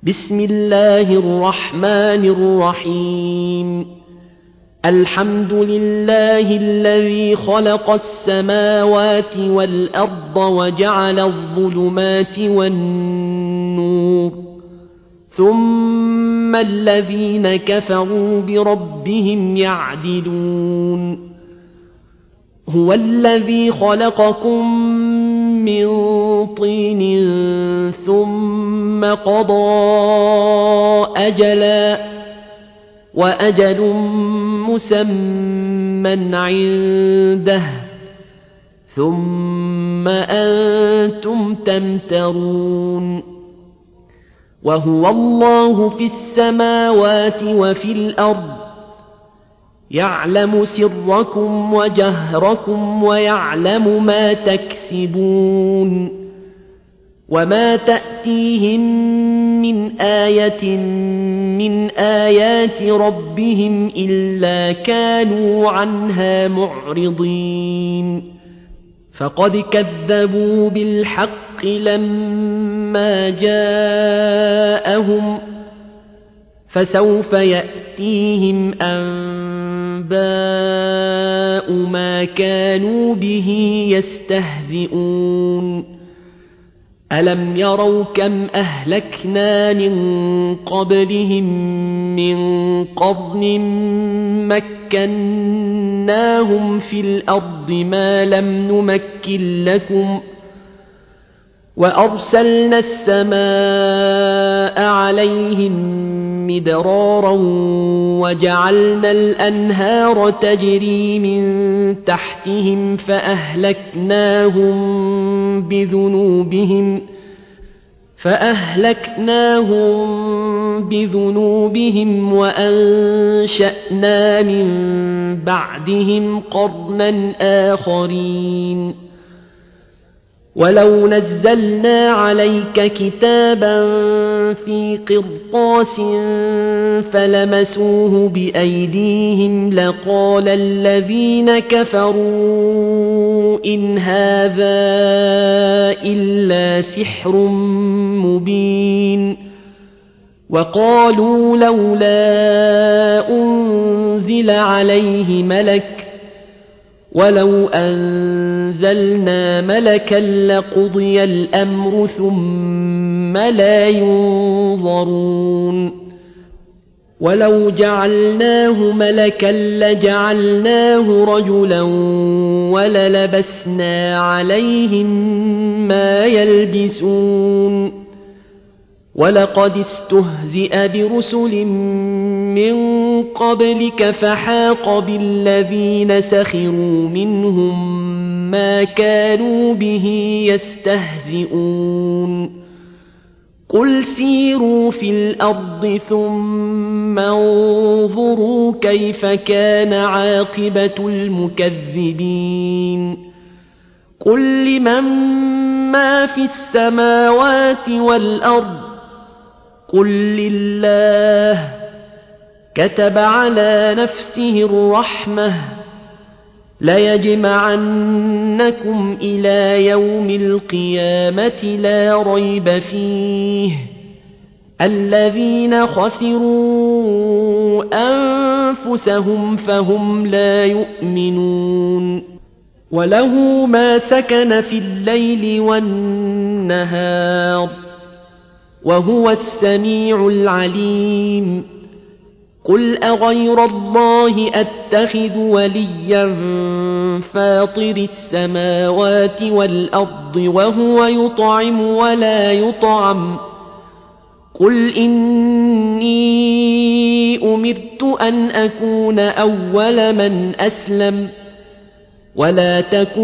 بسم الله الرحمن الرحيم الحمد لله الذي خلق السماوات والأرض وجعل الظلمات والنور ثم الذين كفروا بربهم يعدلون هو الذي خلقكم من طين ثم قضى أجلا وأجل مسمى عنده ثم أنتم تمترون وهو الله في السماوات وفي الأرض يعلم سركم وجهركم ويعلم ما تكسبون وما تأتيهم من آية من آيات ربهم إلا كانوا عنها معرضين فقد كذبوا بالحق لما جاءهم فسوف يأتيهم أنباء ما كانوا به يستهزئون ألم يروا كم أهلكنا من قبلهم من قرن مكناهم في الأرض ما لم نمكن لكم وأرسلنا السماء عليهم مدرارا وجعلنا الأنهار تجري من تحتهم فأهلكناهم بذنوبهم وأنشأنا من بعدهم قرنا آخرين ولو نزلنا عليك كتابا في قرطاس فلمسوه بأيديهم لقال الذين كفروا إن هذا إلا سحر مبين وقالوا لولا أنزل عليه ملك ولو أنزلنا ملكا لقضي الأمر ثم لا ينظرون ولو جعلناه ملكا لجعلناه رجلا وللبسنا عليهم ما يلبسون ولقد استهزئ برسل من قبلك فحاق بالذين سخروا منهم ما كانوا به يستهزئون قل سيروا في الأرض ثم انظروا كيف كان عاقبة المكذبين قل لمن ما في السماوات والأرض قل لله كتب على نفسه الرحمة ليجمعنكم إلى يوم القيامة لا ريب فيه الذين خسروا أنفسهم فهم لا يؤمنون وله ما سكن في الليل والنهار وهو السميع العليم قل أغير الله أتخذ وليا فاطر السماوات والأرض وهو يطعم ولا يطعم قل إني أمرت أن أكون أول من أسلم ولا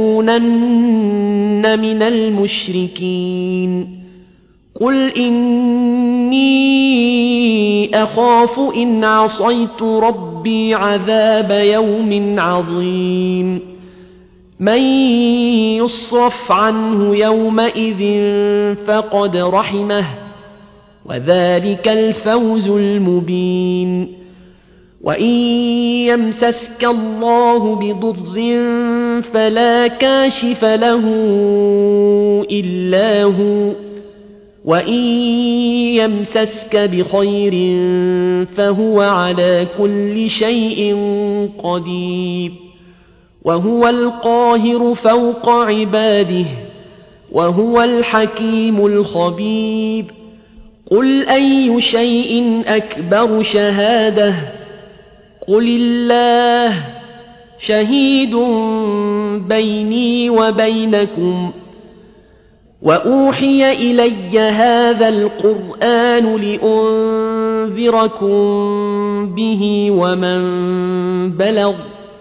تكونن من المشركين قل إني أخاف إن عصيت ربي عذاب يوم عظيم من يصرف عنه يومئذ فقد رحمه وذلك الفوز المبين وإن يمسسك الله بضر فلا كاشف له إلا هو وإن يمسسك بخير فهو على كل شيء قدير وهو القاهر فوق عباده وهو الحكيم الخبير قل أي شيء أكبر شهادة قل الله شهيد بيني وبينكم وأوحي إلي هذا القرآن لأنذركم به ومن بلغ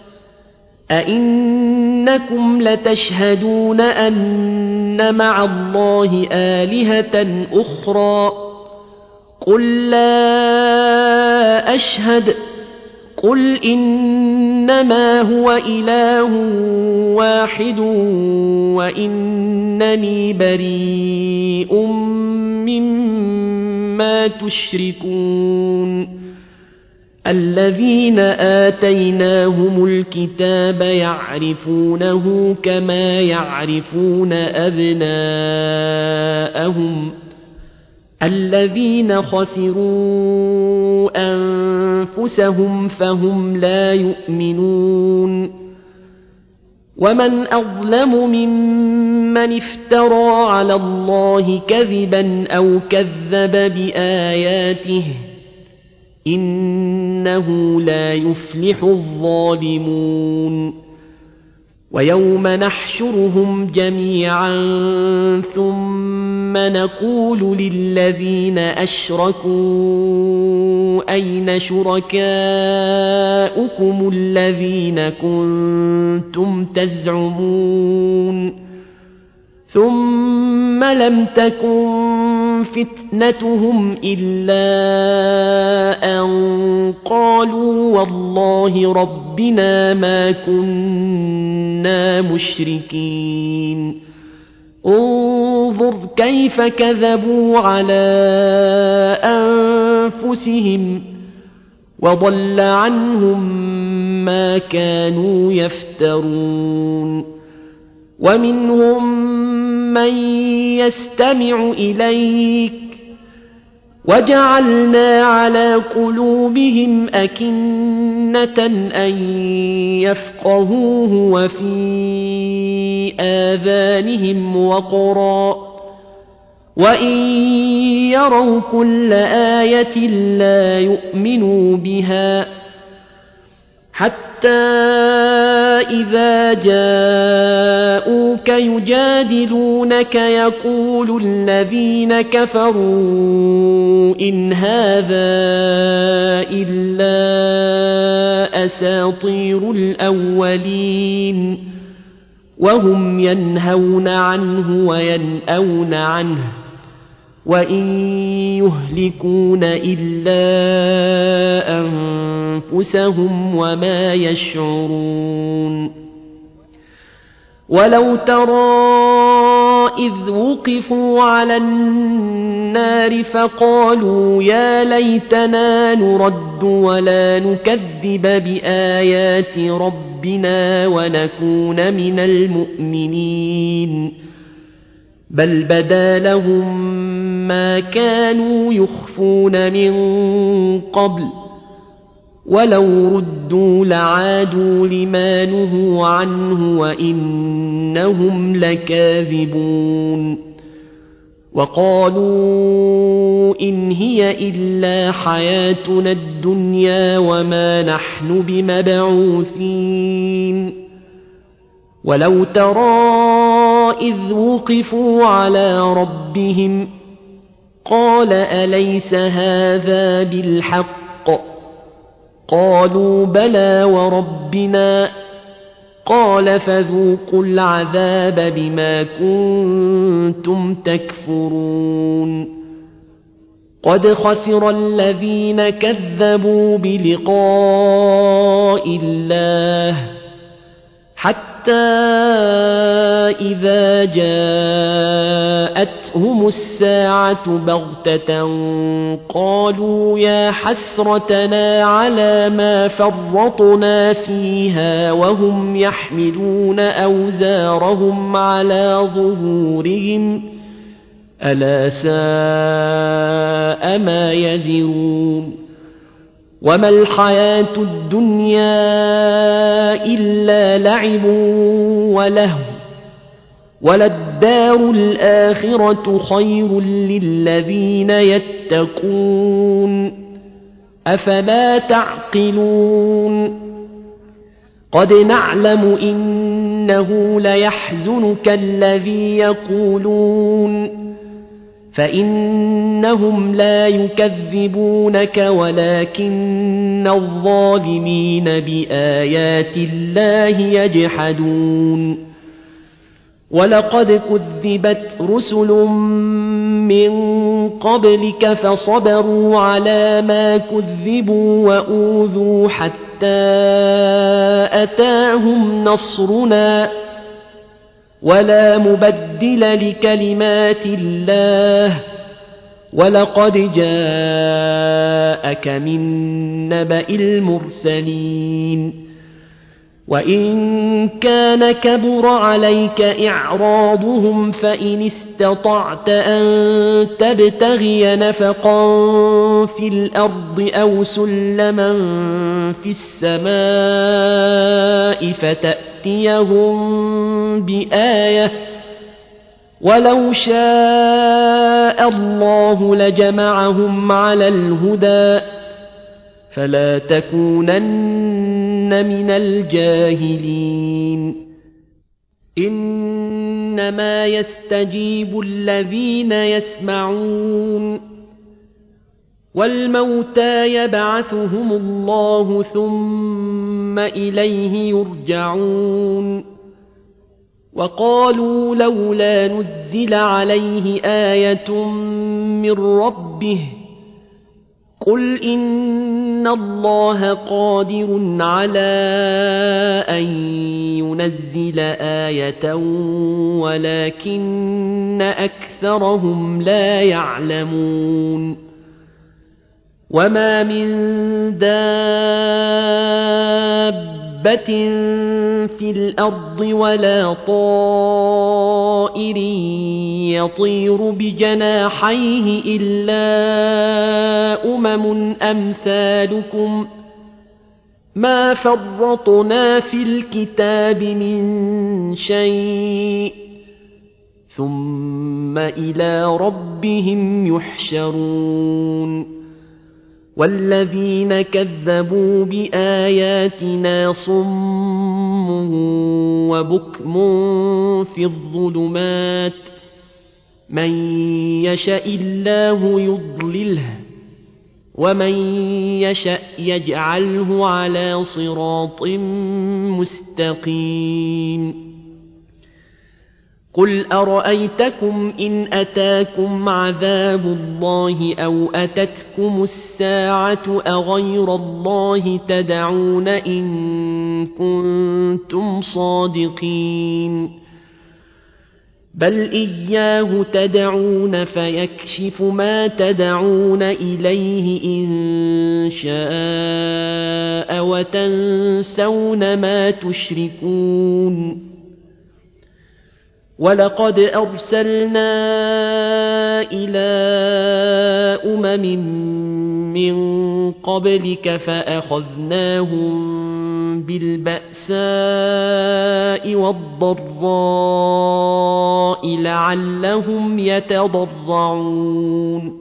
أئنكم لتشهدون أن مع الله آلهة أخرى قل لا أشهد قل إنما هو إله واحد وإنني بريء مما تشركون الذين آتيناهم الكتاب يعرفونه كما يعرفون أبناءهم الذين خسروا أنفسهم فهم لا يؤمنون ومن أظلم ممن افترى على الله كذبا أو كذب بآياته إنه لا يفلح الظالمون ويوم نحشرهم جميعا ثم نقول للذين أشركوا أين شركاؤكم الذين كنتم تزعمون ثم لم تكن فتنتهم إلا أن قالوا والله ربنا ما كنا مشركين انظر كيف كذبوا على أنفسهم وضل عنهم ما كانوا يفترون ومنهم من يستمع إليك وجعلنا على قلوبهم أكنة أن يفقهوه وفي آذانهم وقرا وإن يروا كل آية لا يؤمنوا بها حتى إذا جاءوك يجادلونك يقول الذين كفروا إن هذا إلا أساطير الأولين وهم ينهون عنه وينأون عنه وإن يهلكون إلا أنفسهم وما يشعرون ولو ترى إذ وقفوا على النار فقالوا يا ليتنا نرد ولا نكذب بآيات ربنا ونكون من المؤمنين بل بدا لهم ما كانوا يخفون من قبل ولو ردوا لعادوا لما نهوا عنه وإنهم لكاذبون وقالوا إن هي إلا حياتنا الدنيا وما نحن بمبعوثين ولو ترى إذ وقفوا على ربهم قال أليس هذا بالحق قالوا بلى وربنا قال فذوقوا العذاب بما كنتم تكفرون قد خسر الذين كذبوا بلقاء الله حتى إذا جاءتهم الساعة بغتة قالوا يا حسرتنا على ما فرطنا فيها وهم يحملون أوزارهم على ظهورهم ألا ساء ما يزرون وما الحياة الدنيا إلا لعب ولهو وللدار الآخرة خير للذين يتقون أفلا تعقلون قد نعلم إنه ليحزنك الذي يقولون فإنهم لا يكذبونك ولكن الظالمين بآيات الله يجحدون ولقد كذبت رسل من قبلك فصبروا على ما كذبوا وأوذوا حتى أتاهم نصرنا ولا مبدل لكلمات الله ولقد جاءك من نبأ المرسلين وإن كان كبر عليك إعراضهم فإن استطعت أن تبتغي نفقا في الأرض أو سلما في السماء فتأتيهم بآية ولو شاء الله لجمعهم على الهدى فلا تكونن من الجاهلين إنما يستجيب الذين يسمعون والموتى يبعثهم الله ثم إليه يرجعون وقالوا لولا نزل عليه آية من ربه قل إن الله قادر على أن ينزل آية ولكن أكثرهم لا يعلمون وما من دابة في الأرض ولا طائر يطير بجناحيه إلا أمثالكم ما فرطنا في الكتاب من شيء ثم إلى ربهم يحشرون والذين كذبوا بآياتنا صم وبكم في الظلمات من يشاء الله يضلله ومن يشاء يجعله على صراط مستقيم قل أرأيتكم إن أتاكم عذاب الله أو أتتكم الساعة أغير الله تدعون إن كنتم صادقين بل إياه تدعون فيكشف ما تدعون إليه إن شاء وتنسون ما تشركون ولقد أرسلنا إلى من قبلك فأخذناهم بالبأساء والضراء لعلهم يتضرعون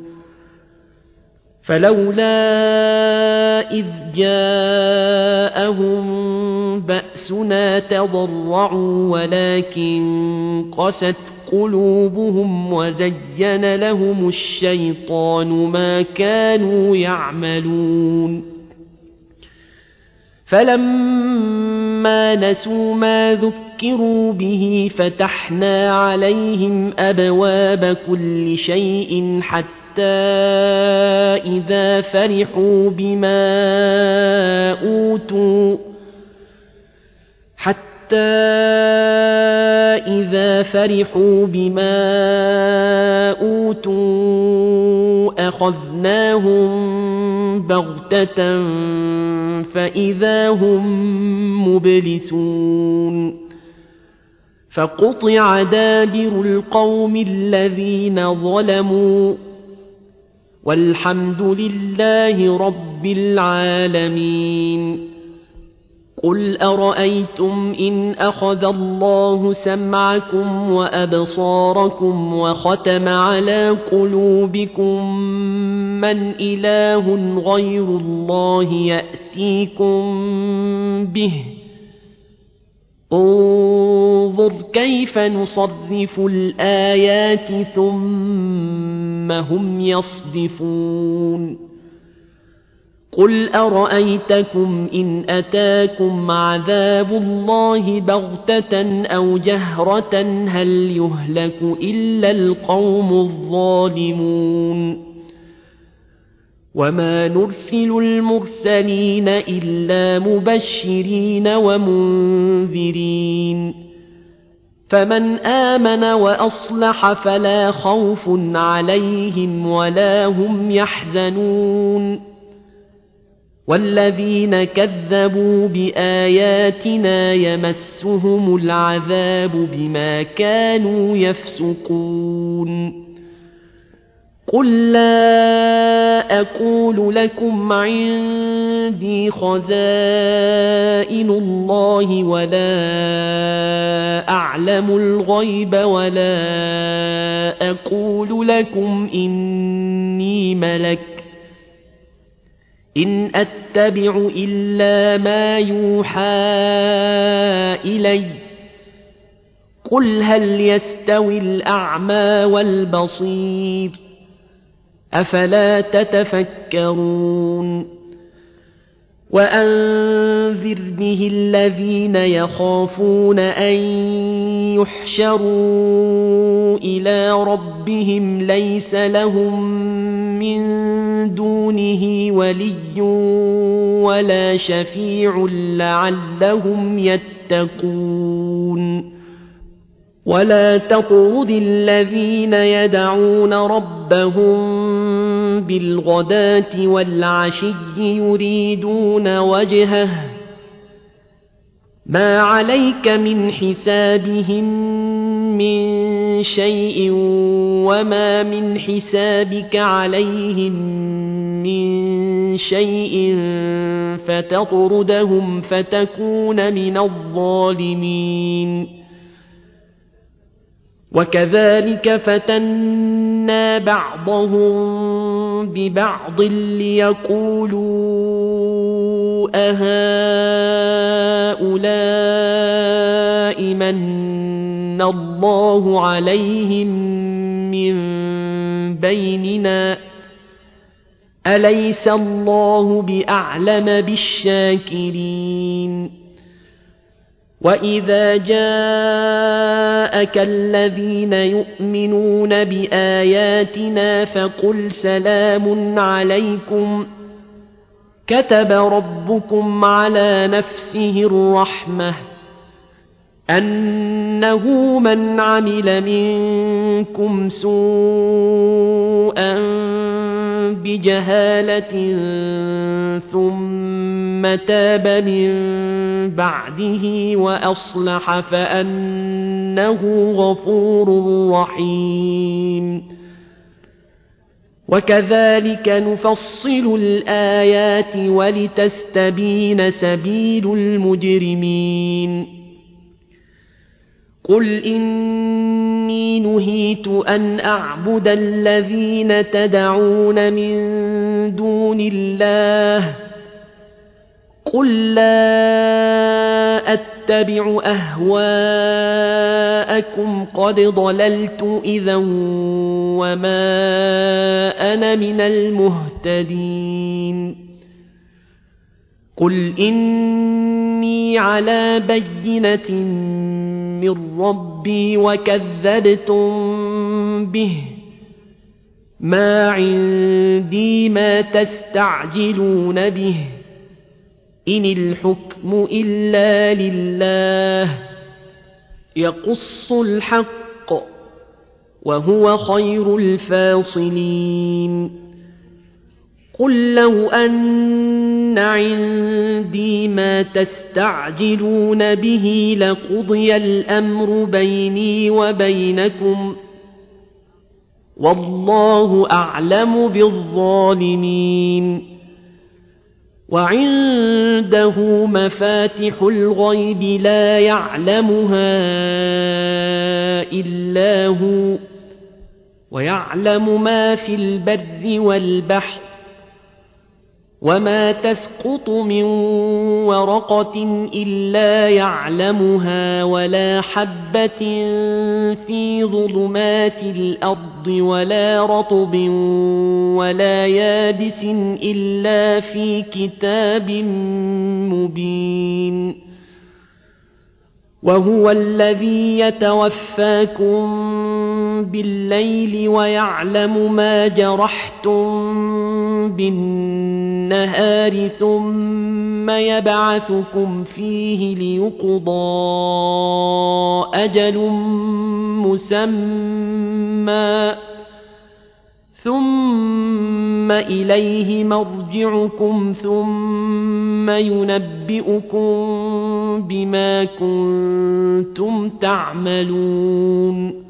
فلولا إذ جاءهم بأسنا تضرعوا ولكن قست قلوبهم وزين لهم الشيطان ما كانوا يعملون فلما نسوا ما ذكروا به فتحنا عليهم أبواب كل شيء حتى إذا فرحوا بما أوتوا أخذناهم بغتة فإذا هم مبلسون فقطع دابر القوم الذين ظلموا والحمد لله رب العالمين. قل أرأيتم إن أخذ الله سمعكم وأبصاركم وختم على قلوبكم من إله غير الله يأتيكم به؟ انظر كيف نصرف الآيات ثم هم يصدفون. قل أرأيتكم إن أتاكم عذاب الله بغتة أو جهرة هل يهلك إلا القوم الظالمون؟ وما نرسل المرسلين إلا مبشرين ومنذرين، فمن آمن وأصلح فلا خوف عليهم ولا هم يحزنون. والذين كذبوا بآياتنا يمسهم العذاب بما كانوا يفسقون. قل لا أقول لكم عندي خزائن الله ولا أعلم الغيب ولا أقول لكم إني ملك إن أتبع إلا ما يوحى إلي. قل هل يستوي الأعمى والبصير أفلا تتفكرون. وأنذر به الذين يخافون أن يحشروا إلى ربهم ليس لهم من دونه ولي ولا شفيع لعلهم يتقون. ولا تطرد الذين يدعون ربهم بالغداة والعشي يريدون وجهه ما عليك من حسابهم من شيء وما من حسابك عليهم من شيء فتطردهم فتكون من الظالمين. وكذلك فتنا بعضهم ببعض ليقولوا أهؤلاء من الله عليهم من بيننا أليس الله بأعلم بالشاكرين. وإذا جاءك الذين يؤمنون بآياتنا فقل سلام عليكم كتب ربكم على نفسه الرحمة أنه من عمل منكم سوءا بجهالة ثم تاب من بعده وأصلح فأنه غفور رحيم. وكذلك نفصل الآيات ولتستبين سبيل المجرمين. قل إني نهيت أن أعبد الذين تدعون من دون الله قل لا أتبع أهواءكم قد ضللت إذا وما أنا من المهتدين. قل إني على بينة من ربي وكذبتم به ما عندي ما تستعجلون به إن الحكم إلا لله يقص الحق وهو خير الفاصلين. قل لو أن إن عندي ما تستعجلون به لقضي الأمر بيني وبينكم والله أعلم بالظالمين وعنده مفاتح الغيب لا يعلمها إلا هو ويعلم ما في البر والبحر وما تسقط من ورقة إلا يعلمها ولا حبة في ظلمات الأرض ولا رطب ولا يابس إلا في كتاب مبين وهو الذي يتوفاكم بالليل ويعلم ما جرحتم بالنهار ثم يبعثكم فيه ليقضى أجل مسمى ثم إليه مرجعكم ثم ينبئكم بما كنتم تعملون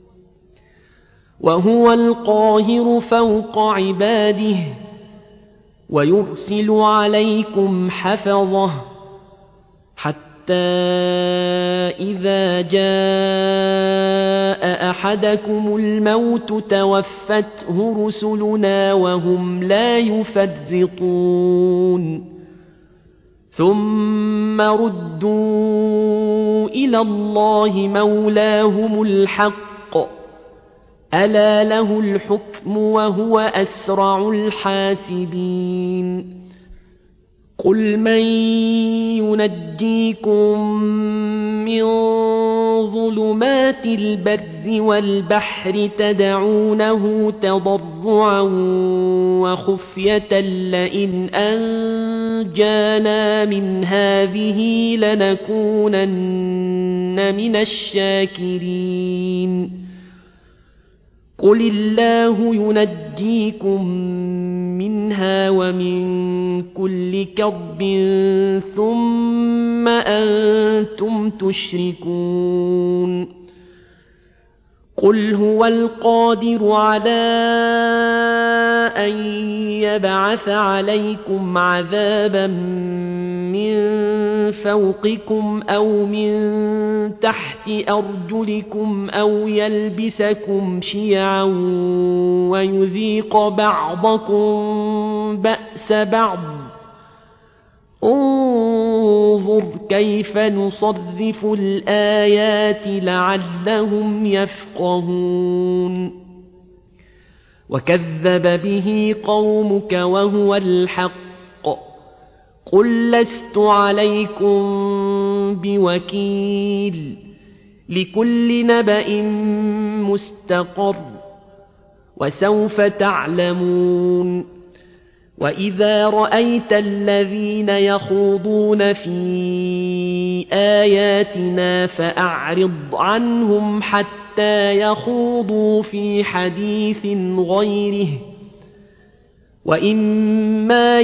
وهو القاهر فوق عباده ويرسل عليكم حفظه حتى إذا جاء أحدكم الموت توفته رسلنا وهم لا يفرطون ثم ردوا إلى الله مولاهم الحق ألا له الحكم وهو أسرع الحاسبين قل من ينجيكم من ظلمات البر والبحر تدعونه تضرعا وخفية لئن أنجانا من هذه لنكونن من الشاكرين قل الله ينجيكم منها ومن كل كرب ثم أنتم تشركون قل هو القادر على أن يبعث عليكم عذابا من فوقكم أو من تحت أرجلكم أو يلبسكم شيعا ويذيق بعضكم بأس بعض انظر كيف نصرف الآيات لعلهم يفقهون وكذب به قومك وهو الحق قل لست عليكم بوكيل لكل نبأ مستقر وسوف تعلمون وإذا رأيت الذين يخوضون في آياتنا فأعرض عنهم حتى يخوضوا في حديث غيره وإما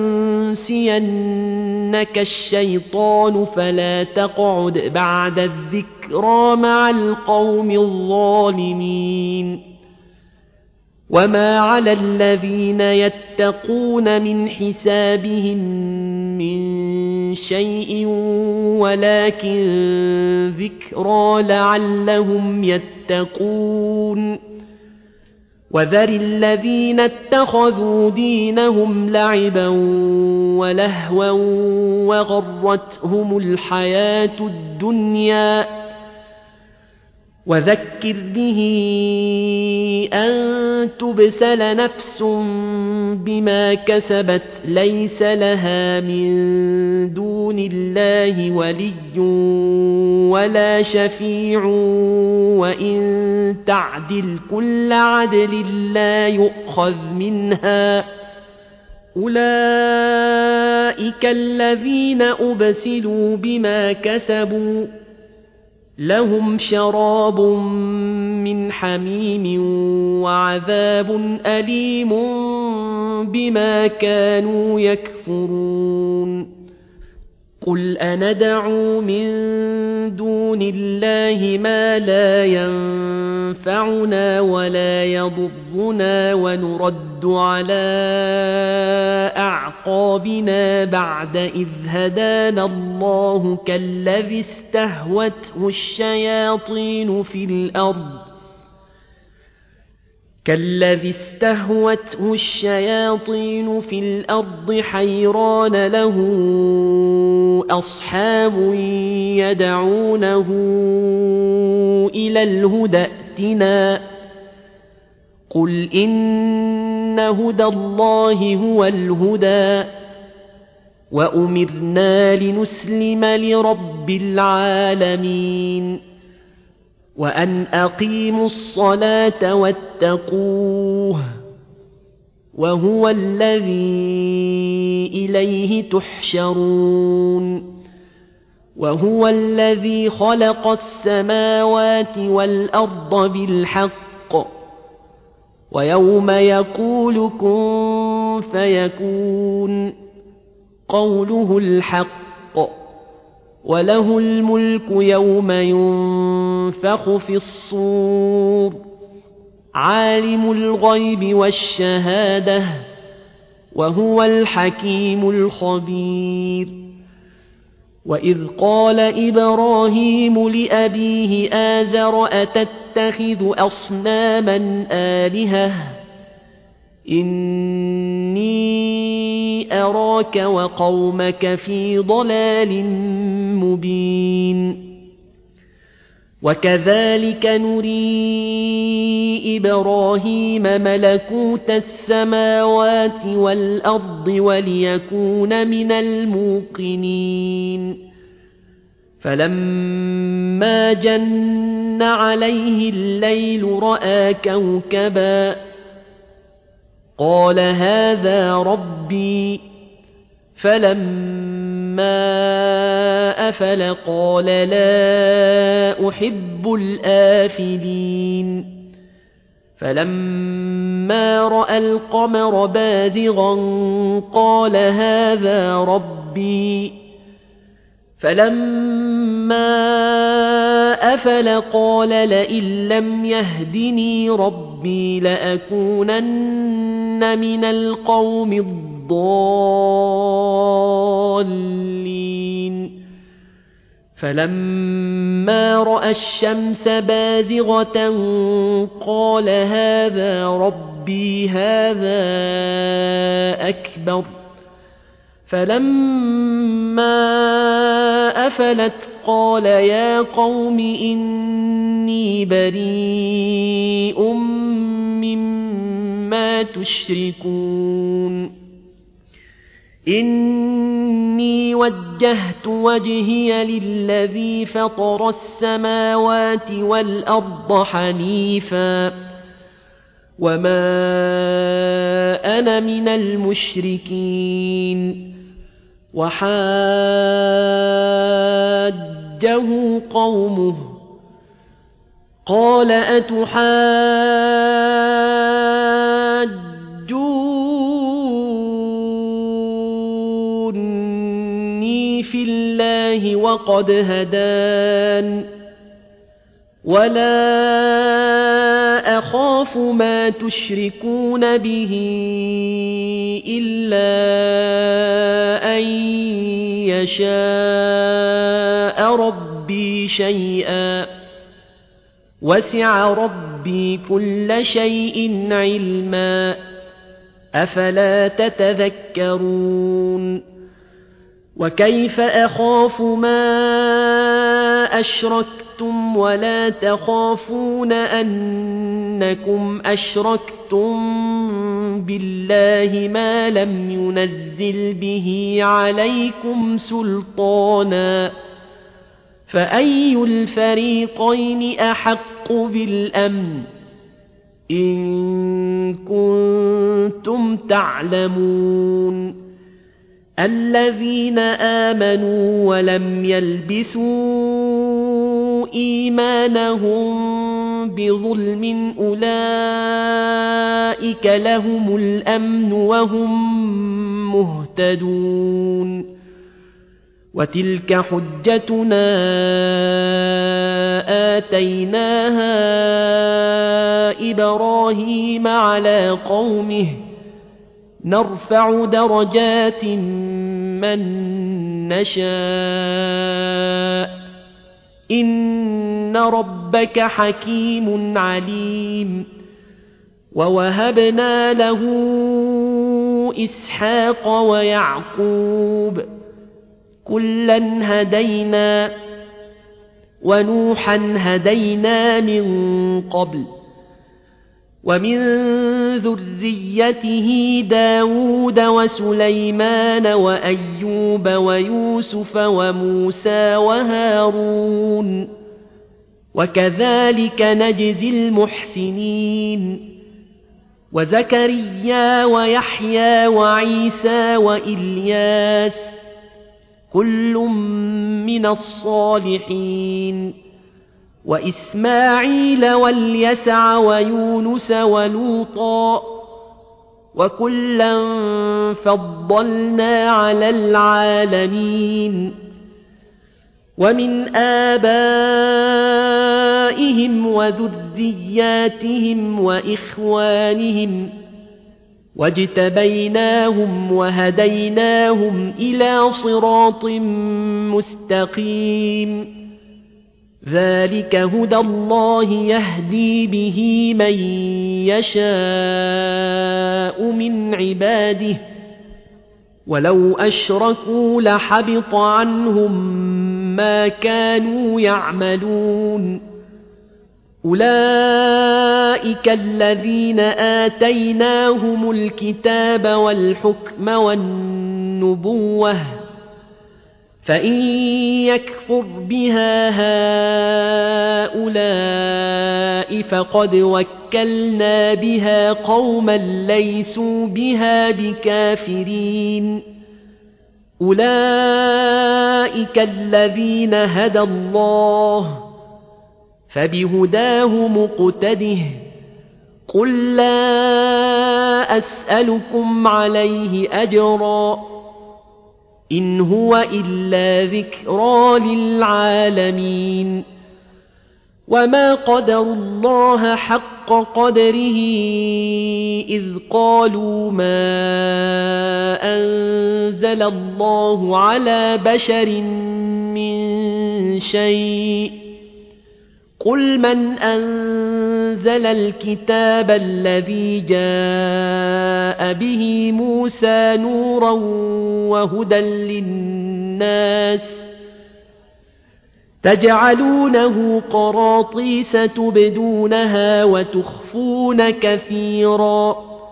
ينسينك الشيطان فلا تقعد بعد الذكرى مع القوم الظالمين وما على الذين يتقون من حسابهم من شيء ولكن ذكرى لعلهم يتقون وذر الذين اتخذوا دينهم لعبا ولهوا وغرتهم الحياة الدنيا وذكر به أن تبسل نفس بما كسبت ليس لها من دون الله ولي ولا شفيع وإن تعدل كل عدل لا يؤخذ منها أولئك الذين أبسلوا بما كسبوا لهم شراب من حميم وعذاب أليم بما كانوا يكفرون قل أندعو من دون الله ما لا ينفعنا ولا يضرنا ونرد على أعقابنا بعد إذ هدانا الله كالذي استهوته الشياطين في الأرض حيران له أصحاب يدعونه إلى الهدى ائتنا قل إن هدى الله هو الهدى وأمرنا لنسلم لرب العالمين وأن أقيموا الصلاة واتقوه وهو الذي إليه تحشرون وهو الذي خلق السماوات والأرض بالحق ويوم يقول كن فيكون قوله الحق وله الملك يوم ينفخ في الصور عالم الغيب والشهادة وهو الحكيم الخبير وإذ قال إبراهيم لأبيه آزر أتتخذ أصناما آلهة إني أراك وقومك في ضلال مبين وكذلك نري إبراهيم ملكوت السماوات والأرض وليكون من الموقنين فلما جن عليه الليل رأى كوكبا قال هذا ربي فلما أفل قال لا أحب الآفلين فلما رأى القمر بازغا قال هذا ربي فلما أفل قال لئن لم يهدني ربي لأكونن من القوم الضالين فلما رأى الشمس بازغة قال هذا ربي هذا أكبر فلما أفلت قال يا قوم إني بريء مما تشركون إني وجهت وجهي للذي فطر السماوات والأرض حنيفا وما أنا من المشركين وحاجه قومه قال أتحاجوني في الله وقد هدان ولا أخاف ما تشركون به إلا أن يشاء ربي شيئا وسع ربي كل شيء علما أفلا تتذكرون وكيف أخاف ما أشركتم ولا تخافون أنكم أشركتم بالله ما لم ينزل به عليكم سلطانا فأي الفريقين أحق بالأمن إن كنتم تعلمون الذين آمنوا ولم يلبسوا إيمانهم بظلم أولئك لهم الأمن وهم مهتدون وتلك حجتنا آتيناها إبراهيم على قومه نرفع درجات من نشاء إن ربك حكيم عليم ووهبنا له إسحاق ويعقوب كلا هدينا ونوحا هدينا من قبل ومن ذريته داود وسليمان وأيوب ويوسف وموسى وهارون وكذلك نجزي المحسنين وزكريا ويحيى وعيسى وإلياس كل من الصالحين وإسماعيل واليسع ويونس ولوطا وكلا فضلنا على العالمين ومن آبائهم وذرياتهم وإخوانهم واجتبيناهم وهديناهم إلى صراط مستقيم ذلك هدى الله يهدي به من يشاء من عباده ولو أشركوا لحبط عنهم ما كانوا يعملون أولئك الذين آتيناهم الكتاب والحكم والنبوة فإن يكفر بها هؤلاء فقد وكلنا بها قوما ليسوا بها بكافرين أولئك الذين هدى الله فبهداه مقتده قل لا أسألكم عليه أجرا إن هو إلا ذكرى للعالمين وما قدروا الله حق قدره إذ قالوا ما أنزل الله على بشر من شيء قل من أنزل الكتاب الذي جاء به موسى نورا وهدى للناس تجعلونه قراطيس تبدونها وتخفون كثيرا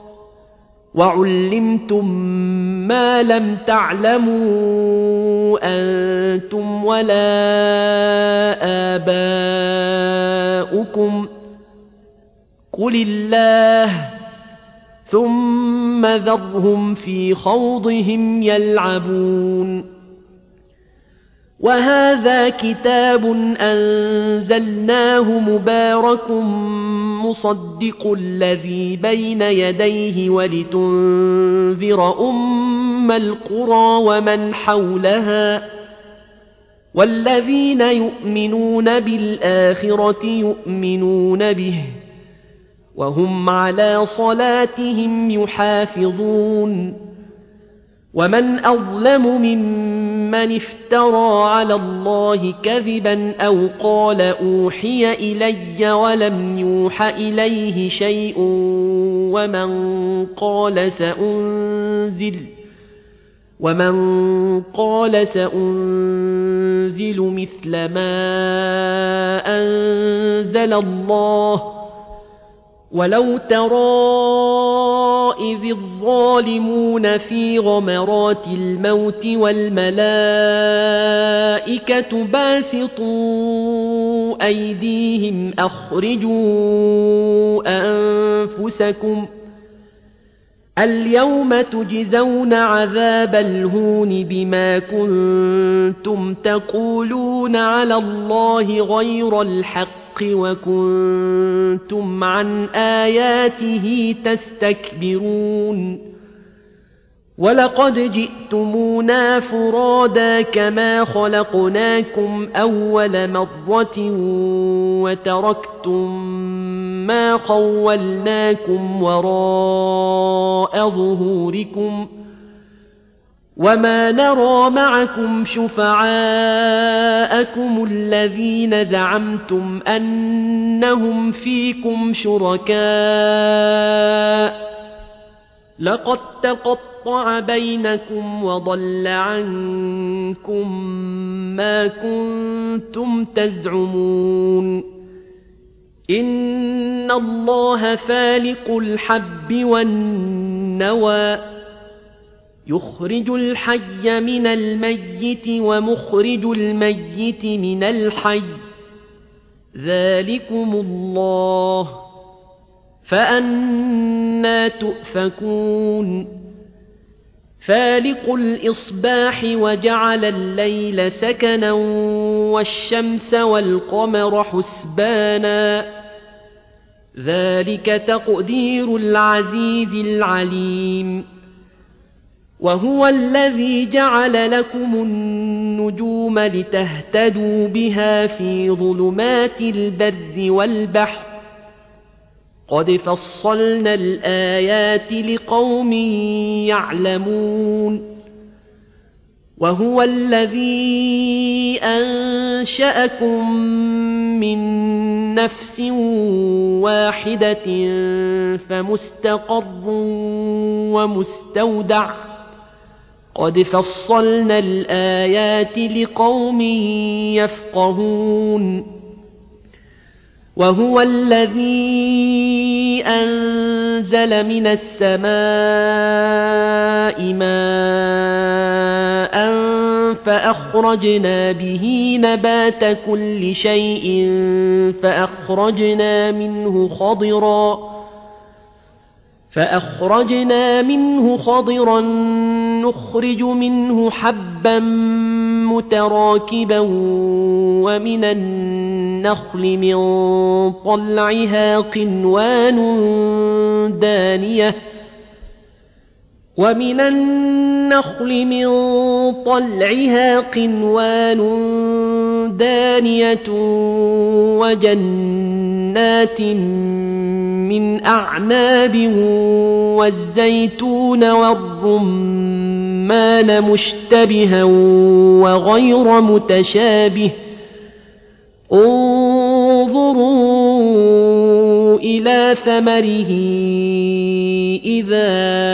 وعلمتم ما لم تعلموا أنتم ولا آباؤكم قل الله ثم ذرهم في خوضهم يلعبون وهذا كتاب أنزلناه مبارك مصدق الذي بين يديه ولتنذر أم القرى ومن حولها والذين يؤمنون بالآخرة يؤمنون به وهم على صلاتهم يحافظون ومن أظلم ممن افترى على الله كذبا أو قال أوحي إلي ولم يوح إليه شيء ومن قال سأنزل مثل ما أنزل الله ولو ترى إذ الظالمون في غمرات الموت والملائكة باسطوا أيديهم أخرجوا أنفسكم اليوم تجزون عذاب الهون بما كنتم تقولون على الله غير الحق وكنتم عن آياته تستكبرون ولقد جئتمونا فرادا كما خلقناكم أول مرة وتركتم ما خولناكم وراء ظهوركم وما نرى معكم شفعاءكم الذين زعمتم أنهم فيكم شركاء لقد تقطع بينكم وضل عنكم ما كنتم تزعمون إن الله فالق الحب والنوى يخرج الحي من الميت ومخرج الميت من الحي ذلكم الله فأنى تؤفكون فالق الإصباح وجعل الليل سكنا والشمس والقمر حسبانا ذلك تقدير العزيز العليم وهو الذي جعل لكم النجوم لتهتدوا بها في ظلمات البر والبحر قد فصلنا الآيات لقوم يعلمون وهو الذي أنشأكم من نفس واحدة فمستقر ومستودع قد فصلنا الآيات لقوم يفقهون وهو الذي أنزل من السماء ماء فأخرجنا به نبات كل شيء فأخرجنا منه خضرا نخرج منه حبا متراكبا ومن النخل من طلعها قنوان دانية وجنات من أعناب والزيتون والرمان مشتبها وغير متشابه انظروا إلى ثمره إذا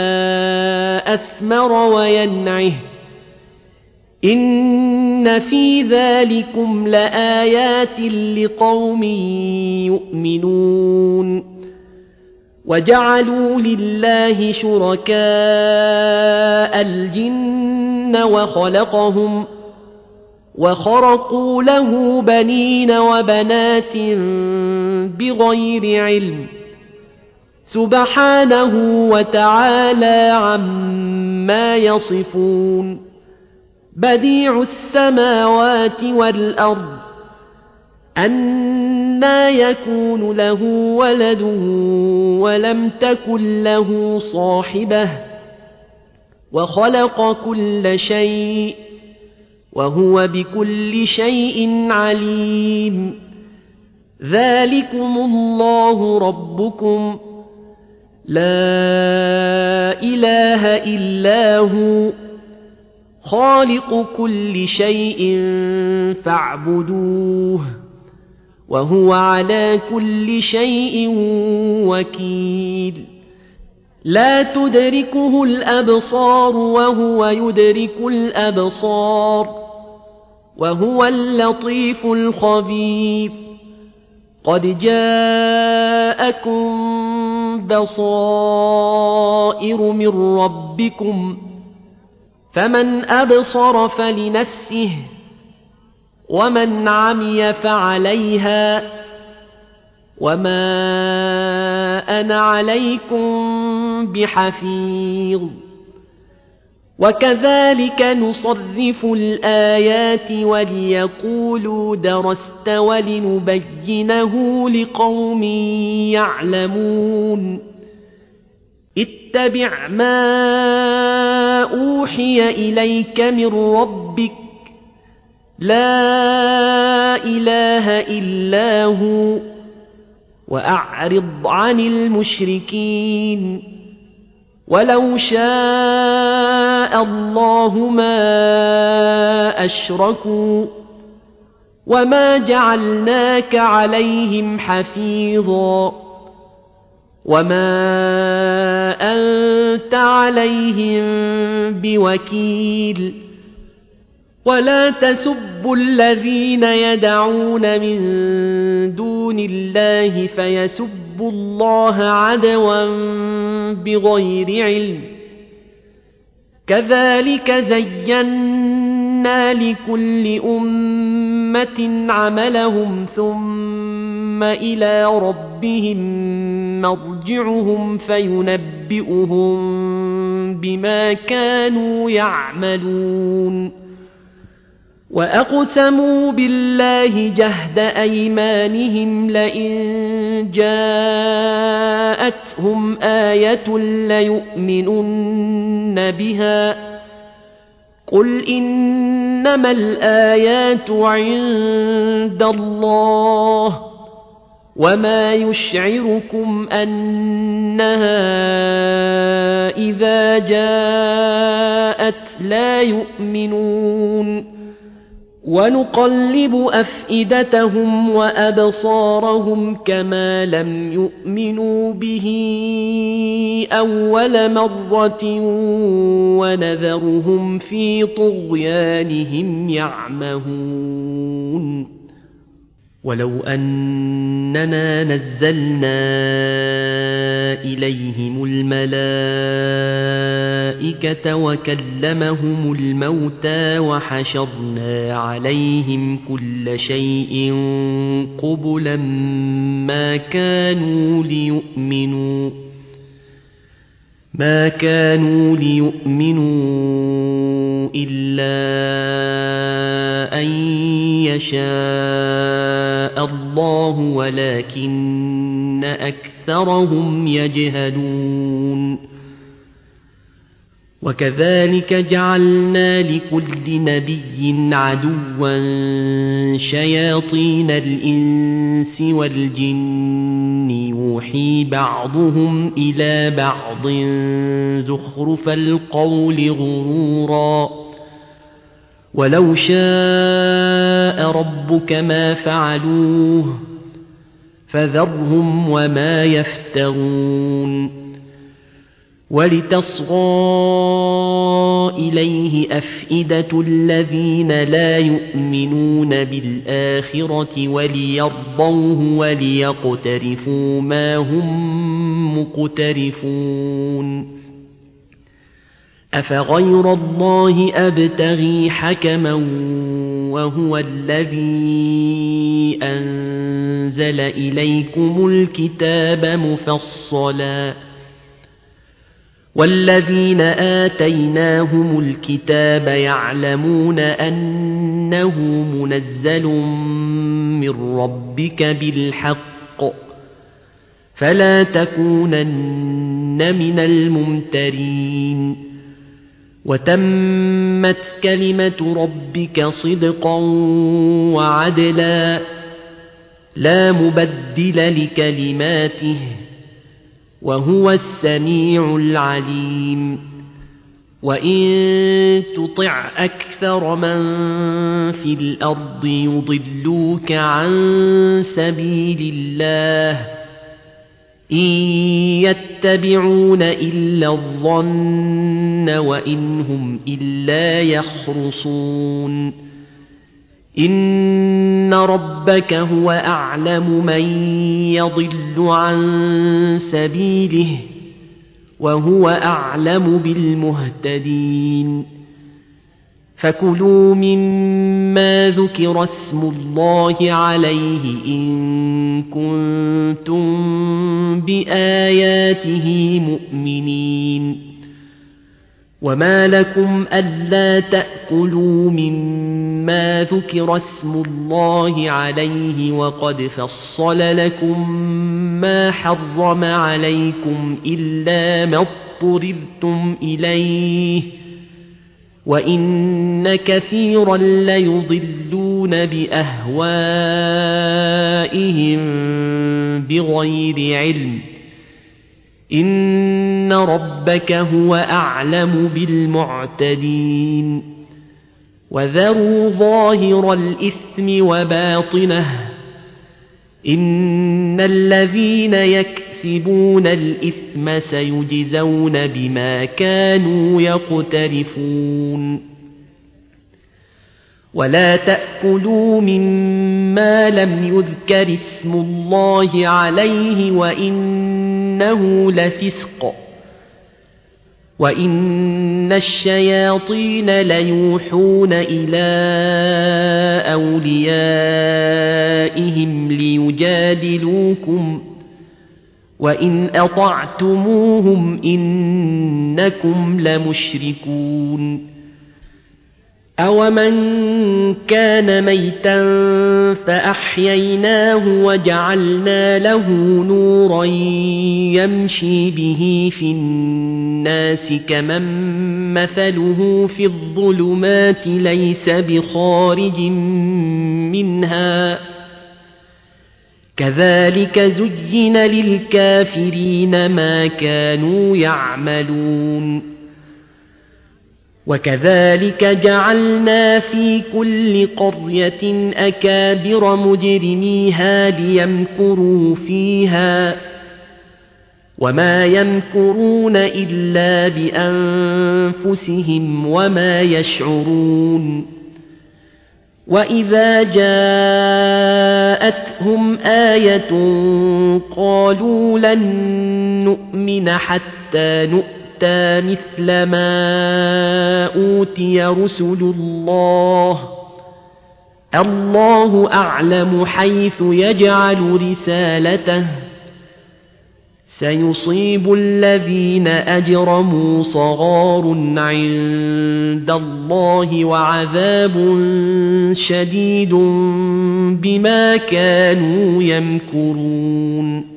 أثمر وينعه إن في ذلكم لآيات لقوم يؤمنون وجعلوا لله شركاء الجن وخرقوا له بنين وبنات بغير علم سبحانه وتعالى عما يصفون بديع السماوات والأرض أنى يكون له ولد ولم تكن له صاحبة وخلق كل شيء وهو بكل شيء عليم ذلكم الله ربكم لا إله إلا هو خالق كل شيء فاعبدوه وهو على كل شيء وكيل لا تدركه الأبصار وهو يدرك الأبصار وهو اللطيف الخبير قد جاءكم بصائر من ربكم فمن أبصر فلنفسه ومن عمي فعليها وما أنا عليكم بحفيظ وكذلك نصرف الآيات وليقولوا درست ولنبينه لقوم يعلمون اتبع ما أوحي إليك من ربك لا إله إلا هو وأعرض عن المشركين ولو شاء الله ما أشركوا وما جعلناك عليهم حفيظا وما أنت عليهم بوكيل ولا تسبوا الذين يدعون من دون الله فيسبوا الله عدوا بغير علم كذلك زينا لكل أمة عملهم ثم إلى ربهم مرجعهم فينبئهم بما كانوا يعملون وأقسموا بالله جهد أيمانهم لئن جاءتهم آية ليؤمنن بها قل إنما الآيات عند الله وما يشعركم أنها إذا جاءت لا يؤمنون ونقلب أفئدتهم وأبصارهم كما لم يؤمنوا به أول مرة ونذرهم في طغيانهم يعمهون ولو أننا نزلنا إليهم الملائكة وكلمهم الموتى وحشرنا عليهم كل شيء قبلا ما كانوا ليؤمنوا إلا أن يشاء الله ولكن أكثرهم يجهلون وكذلك جعلنا لكل نبي عدوا شياطين الإنس والجن يوحي بعضهم إلى بعض زخرف القول غرورا ولو شاء ربك ما فعلوه فذرهم وما يفترون ولتصغى إليه أفئدة الذين لا يؤمنون بالآخرة وليرضوه وليقترفوا ما هم مقترفون أفغير الله أبتغي حكما وهو الذي أنزل إليكم الكتاب مفصلا والذين آتيناهم الكتاب يعلمون أنه منزل من ربك بالحق فلا تكونن من الممترين وتمت كلمة ربك صدقا وعدلا لا مبدل لكلماته وهو السميع العليم وإن تطع أكثر من في الأرض يضلوك عن سبيل الله إن يتبعون إلا الظن وإن هم إلا يخرصون إن ربك هو أعلم من يضل عن سبيله وهو أعلم بالمهتدين فكلوا مما ذكر اسم الله عليه إن كنتم بآياته مؤمنين وما لكم ألا تأكلوا مما ذكر اسم الله عليه وقد فصل لكم ما حرم عليكم إلا ما اضطررتم إليه وإن كثيرا ليضلون بأهوائهم بغير علم إن ربك هو أعلم بالمعتدين وذروا ظاهر الإثم وباطنه إن الذين يكسبون الإثم سيجزون بما كانوا يقترفون ولا تأكلوا مما لم يذكر اسم الله عليه وإنه لفسق وإن الشياطين ليوحون إلى أوليائهم ليجادلوكم وإن أطعتموهم إنكم لمشركون أومن كان ميتا فأحييناه وجعلنا له نورا يمشي به في الناس كمن مثله في الظلمات ليس بخارج منها كذلك زين للكافرين ما كانوا يعملون وكذلك جعلنا في كل قرية أكابر مجرميها ليمكروا فيها وما يمكرون إلا بأنفسهم وما يشعرون وإذا جاءتهم آية قالوا لن نؤمن حتى نؤمن مثل ما أوتي رسل الله أعلم حيث يجعل رسالته سيصيب الذين أجرموا صغار عند الله وعذاب شديد بما كانوا يمكرون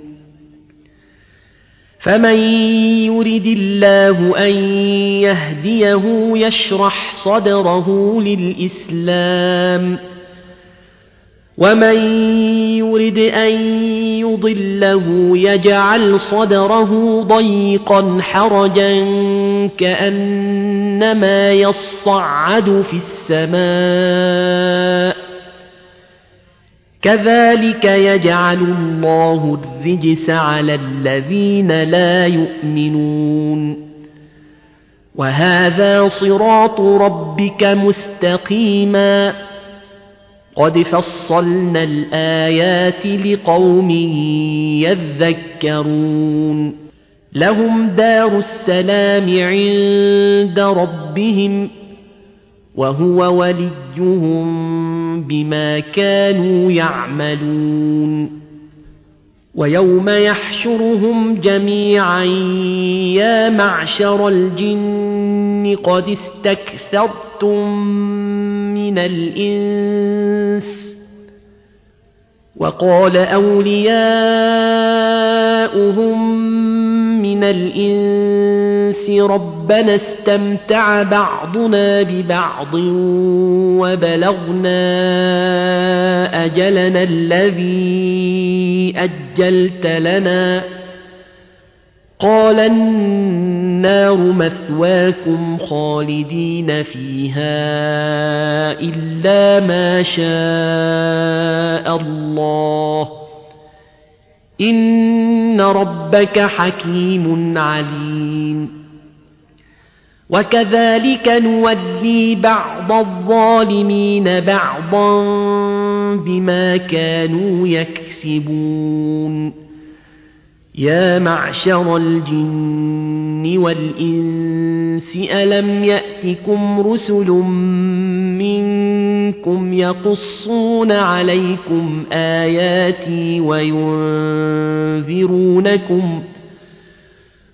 فمن يرد الله أن يهديه يشرح صدره للإسلام ومن يرد أن يضله يجعل صدره ضيقا حرجا كأنما يصعد في السماء كذلك يجعل الله الرجس على الذين لا يؤمنون وهذا صراط ربك مستقيما قد فصلنا الآيات لقوم يذكرون لهم دار السلام عند ربهم وهو وليهم بما كانوا يعملون ويوم يحشرهم جميعا يا معشر الجن قد استكثرتم من الإنس وقال أولياؤهم من الإنس ربنا استمتع بعضنا ببعض وبلغنا أجلنا الذي أجلت لنا قال النار مثواكم خالدين فيها إلا ما شاء الله إن ربك حكيم عليم وكذلك نولي بعض الظالمين بعضا بما كانوا يكسبون يا معشر الجن والإنس ألم يأتكم رسل منكم يقصون عليكم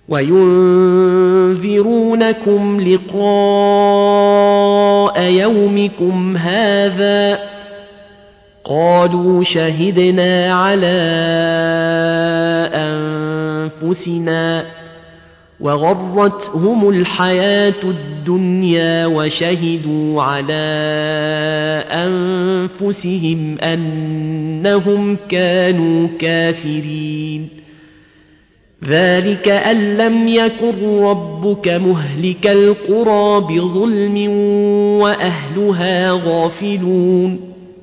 وينذرونكم لقاء يومكم هذا قالوا شهدنا على أنفسنا وغرتهم الحياة الدنيا وشهدوا على أنفسهم أنهم كانوا كافرين ذلك أن لم يكن ربك مهلك القرى بظلم وأهلها غافلون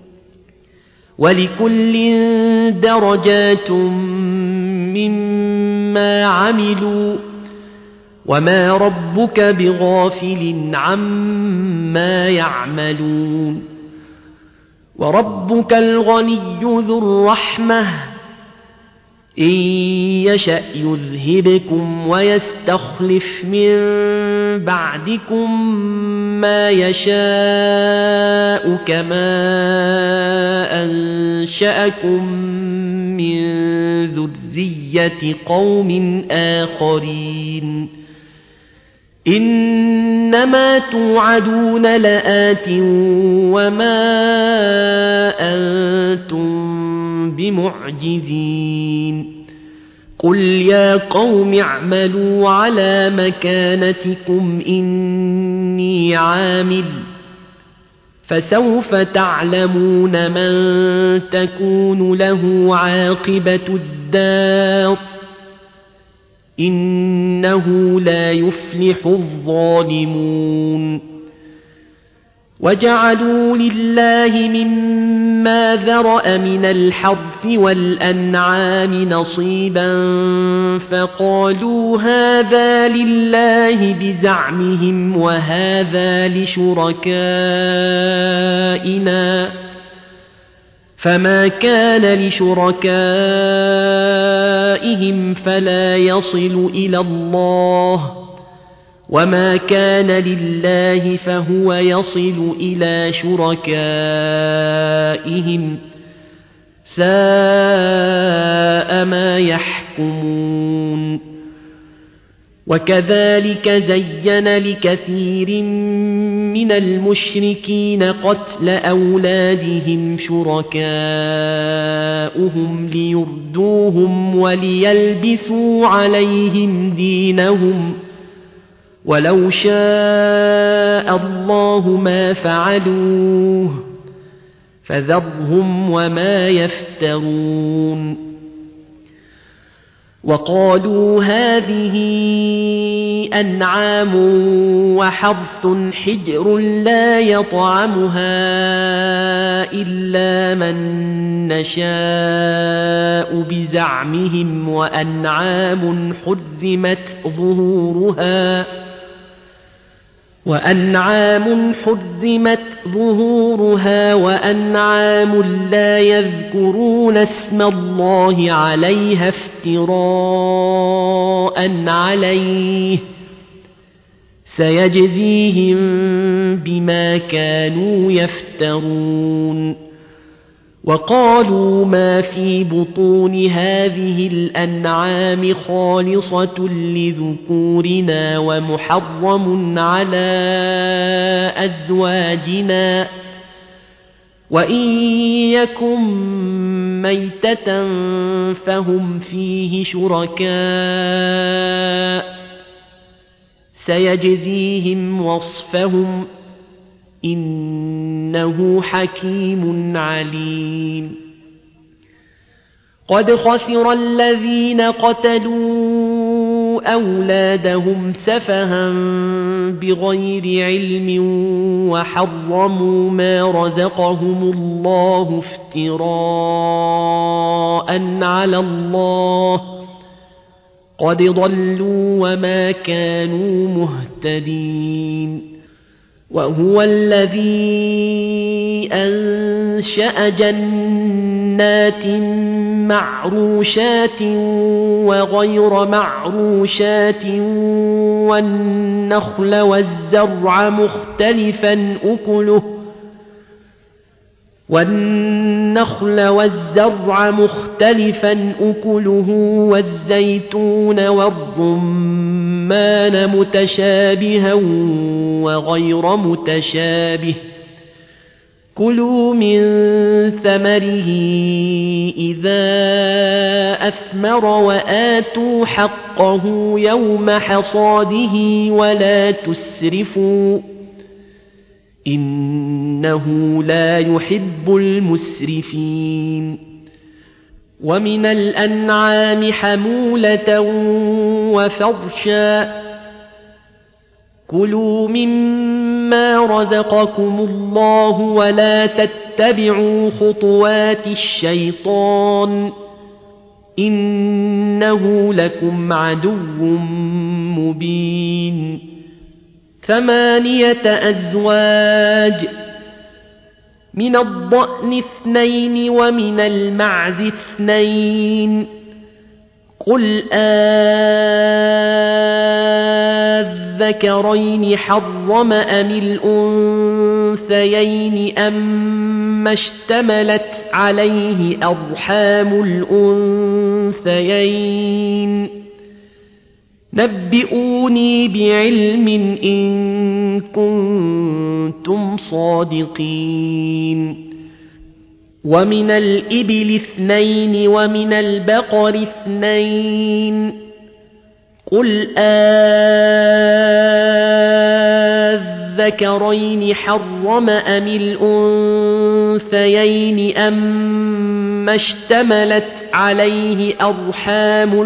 ولكل درجات مما عملوا وما ربك بغافل عما يعملون وربك الغني ذو الرحمة إن يشأ يذهبكم ويستخلف من بعدكم ما يشاء كما أنشأكم من ذرية قوم آخرين إنما توعدون لآت وما أنتم بمعجزين قل يا قوم اعملوا على مكانتكم إني عامل فسوف تعلمون من تكون له عاقبة الدار إنه لا يفلح الظالمون وجعلوا لله مما ذرأ من الحرث والأنعام نصيبا فقالوا هذا لله بزعمهم وهذا لشركائنا فما كان لشركائهم فلا يصل إلى الله وما كان لله فهو يصل إلى شركائهم ساء ما يحكمون وكذلك زين لكثير من المشركين قتل أولادهم شركاؤهم ليردوهم وليلبسوا عليهم دينهم ولو شاء الله ما فعلوه فذرهم وما يفترون وقالوا هذه أنعام وحرث حجر لا يطعمها إلا من نشاء بزعمهم وأنعام حرمت ظهورها وأنعام لا يذكرون اسم الله عليها افتراء عليه سيجزيهم بما كانوا يفترون وقالوا ما في بطون هذه الأنعام خالصة لذكورنا ومحرم على أزواجنا وإن يكن ميتة فهم فيه شركاء سيجزيهم وصفهم إنه حكيم عليم قد خسر الذين قتلوا أولادهم سفها بغير علم وحرموا ما رزقهم الله افتراء على الله قد ضلوا وما كانوا مهتدين وهو الذي أنشأ جنات معروشات وغير معروشات والنخل والزرع مختلفا أكله والنخل والزرع مختلفا أكله والزيتون والرمان متشابها وغير متشابه كلوا من ثمره إذا أثمر وآتوا حقه يوم حصاده ولا تسرفوا إنه لا يحب المسرفين ومن الأنعام حمولة وفرشا كلوا مما رزقكم الله ولا تتبعوا خطوات الشيطان إنه لكم عدو مبين 8 أزواج من الضأن 2 ومن المعز 2 قل أذكرين حرم أم الأنثيين أما اشتملت عليه أرحام الأنثيين نبئوني بعلم إن كنتم صادقين ومن الإبل 2 ومن البقر 2 قل أذكرين حرم أم الأنثيين أما اشتملت عليه أرحام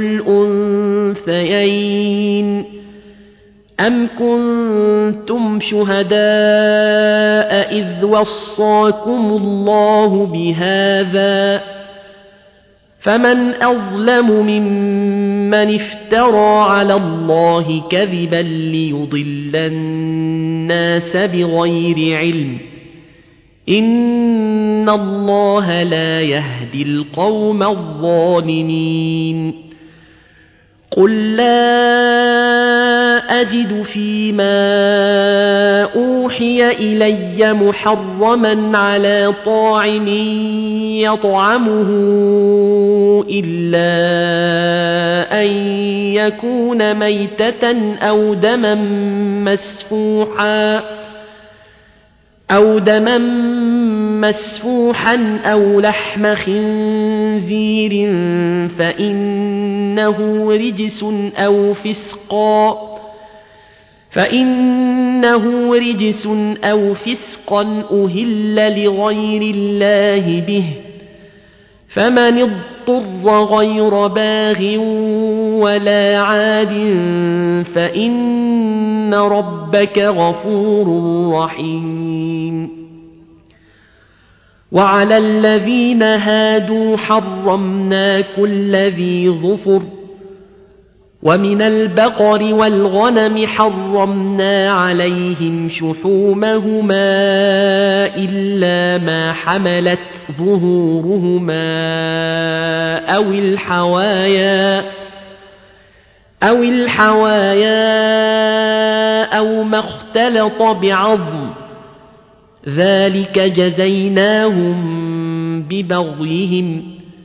الأنثيين أم كنتم شهداء إذ وصاكم الله بهذا فمن أظلم ممن افترى على الله كذبا ليضل الناس بغير علم إن الله لا يهدي القوم الظالمين قل لا أجد فيما أوحي إلي محرما على طاعم يطعمه إلا أن يكون ميتة أو دما مسفوحا أو لحم خنزير فإنه رجس أو فسقا أهل لغير الله به فمن اضطر غير باغ ولا عاد فإن ربك غفور رحيم وعلى الذين هادوا حرمنا كل ذي ظفر ومن البقر والغنم حرمنا عليهم شحومهما إلا ما حملت ظهورهما أو الحوايا أو ما اختلط بعظم ذلك جزيناهم ببغيهم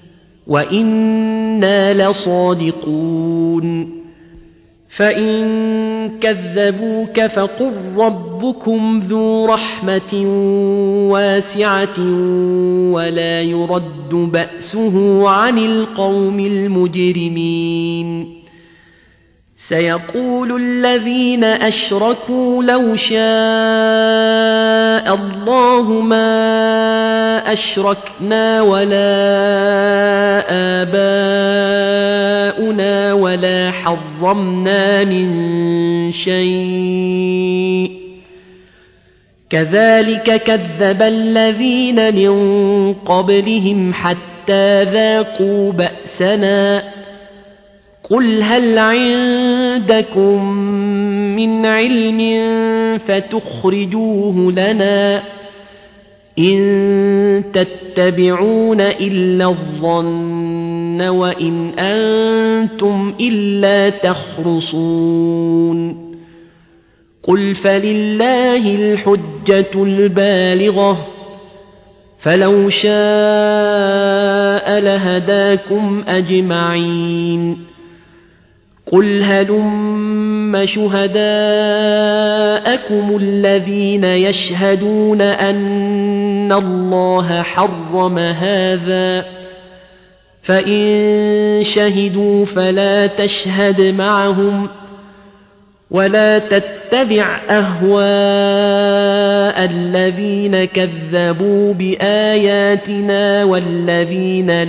وإنا لصادقون فإن كذبوك فقل ربكم ذو رحمة واسعة ولا يرد بأسه عن القوم المجرمين سيقول الذين أشركوا لو شاء الله ما أشركنا ولا آباؤنا ولا حرمنا من شيء كذلك كذب الذين من قبلهم حتى ذاقوا بأسنا قل هل عندكم من علم فتخرجوه لنا إن تتبعون إلا الظن وإن أنتم إلا تخرصون قل فلله الحجة البالغة فلو شاء لهداكم أجمعين قل هلم شهداءكم الذين يشهدون أن الله حرم هذا فإن شهدوا فلا تشهد معهم ولا تتبع أهواء الذين كذبوا بآياتنا والذين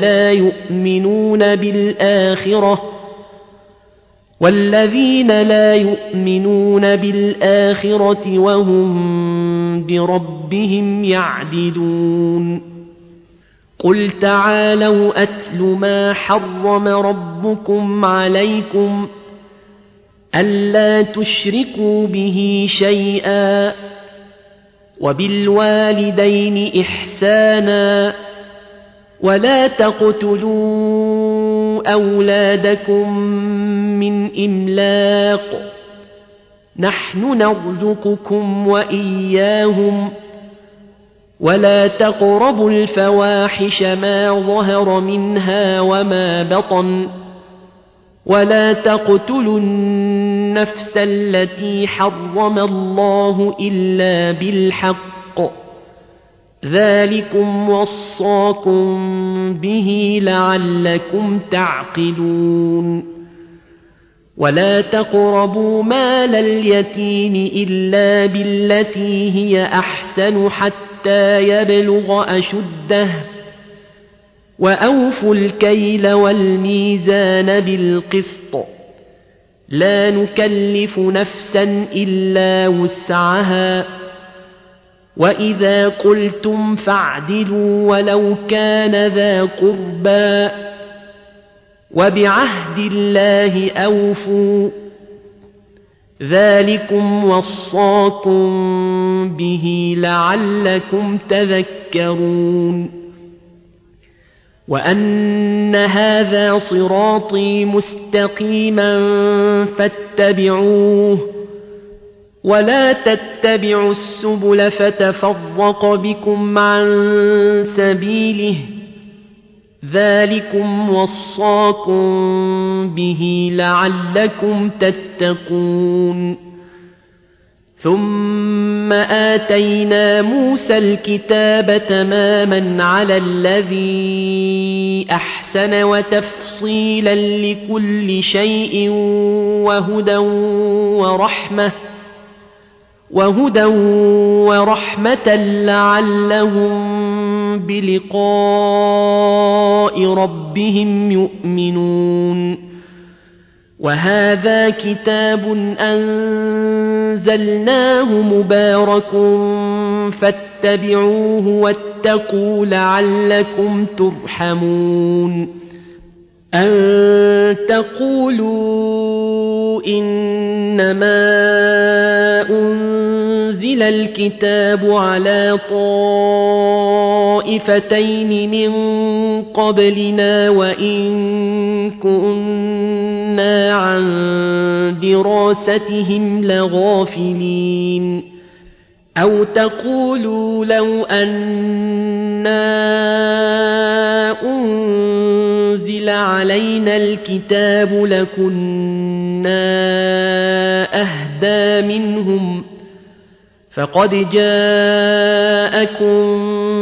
لا يؤمنون بالآخرة وهم بربهم يعدلون قل تعالوا أتل ما حرم ربكم عليكم ألا تشركوا به شيئا وبالوالدين إحسانا ولا تقتلوا أولادكم من إملاق نحن نرزقكم وإياهم ولا تقربوا الفواحش ما ظهر منها وما بطن ولا تقتلوا النفس التي حرم الله إلا بالحق ذلكم وصاكم به لعلكم تعقلون ولا تقربوا مال اليتيم إلا بالتي هي أحسن حتى يبلغ أشده وأوفوا الكيل والميزان بالقسط لا نكلف نفسا إلا وسعها وإذا قلتم فاعدلوا ولو كان ذا قربى وبعهد الله أوفوا ذلكم وصاكم به لعلكم تذكرون وأن هذا صراطي مستقيما فاتبعوه ولا تتبعوا السبل فتفرق بكم عن سبيله ذلكم وصاكم به لعلكم تتقون ثم آتينا موسى الكتاب تماما على الذي أحسن وتفصيلا لكل شيء وهدى ورحمة لعلهم بلقاء ربهم يؤمنون وهذا كتاب أنزلناه مبارك فاتبعوه واتقوا لعلكم ترحمون أن تقولوا إنما أنزل الكتاب على طائفتين من قبلنا وإن كنا عن دراستهم لغافلين أو تقولوا لو أنا أنزل علينا الكتاب لكنا أهدى منهم فقد جاءكم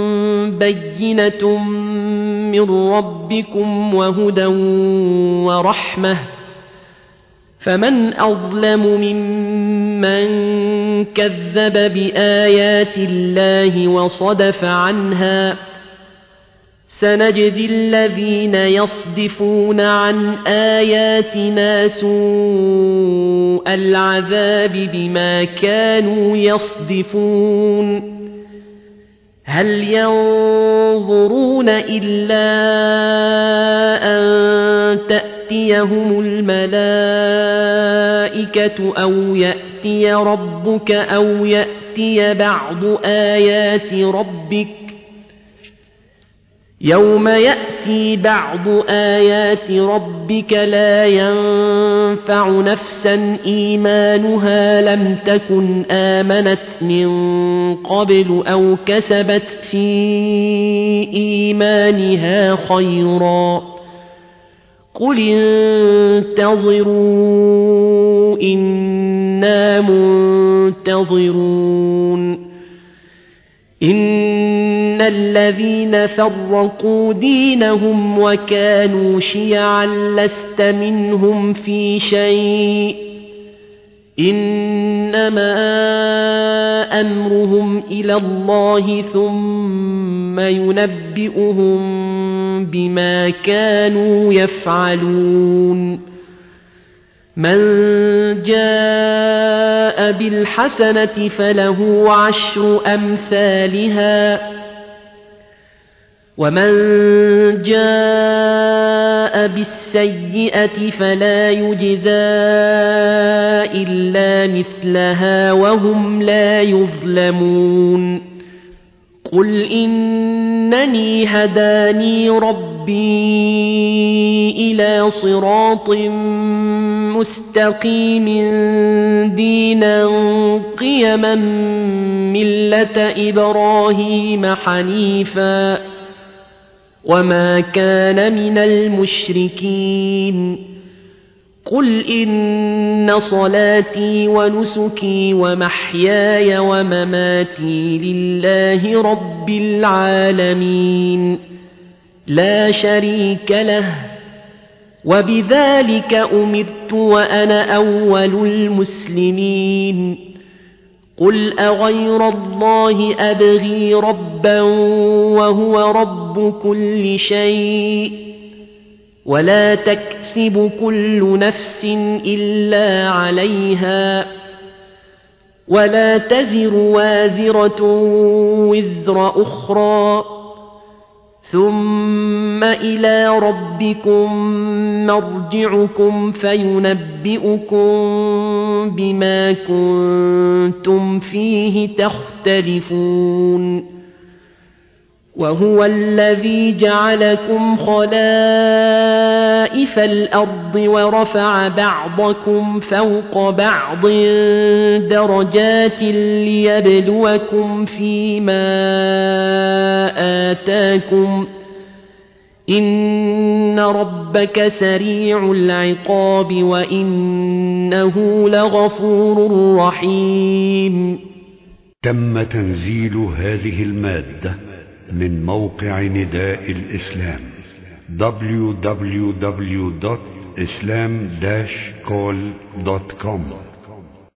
بينة من ربكم وهدى ورحمة فمن أظلم ممن كذب بآيات الله وصدف عنها سنجزي الذين يصدفون عن آياتنا سوء العذاب بما كانوا يصدفون هل ينظرون إلا أن تأتيهم الملائكة أو يأتي ربك أو يأتي بعض آيات ربك يوم يأتي بعض آيات ربك لا ينفع نفسا إيمانها لم تكن آمنت من قبل أو كسبت في إيمانها خيرا قل انتظروا إنا منتظرون إن الذين فرقوا دينهم وكانوا شيعا لست منهم في شيء إنما أمرهم إلى الله ثم ينبئهم بما كانوا يفعلون من جاء بالحسنة فله 10 أمثالها ومن جاء بالسيئة فلا يجزى إلا مثلها وهم لا يظلمون قل إنني هداني ربي إلى صراط مستقيم دينا قيما ملة إبراهيم حنيفا وما كان من المشركين قل إن صلاتي ونسكي ومحياي ومماتي لله رب العالمين لا شريك له وبذلك أمرت وأنا أول المسلمين قل أغير الله أبغي ربا وهو رب كل شيء ولا تكسب كل نفس إلا عليها ولا تزر وازرة وزر أخرى ثم إلى ربكم مرجعكم فينبئكم بما كنتم فيه تختلفون وهو الذي جعلكم خلائف الأرض ورفع بعضكم فوق بعض درجات ليبلوكم فيما آتاكم إن ربك سريع العقاب وإنه لغفور رحيم. تم تنزيل هذه المادة من موقع نداء الإسلام www.islam-call.com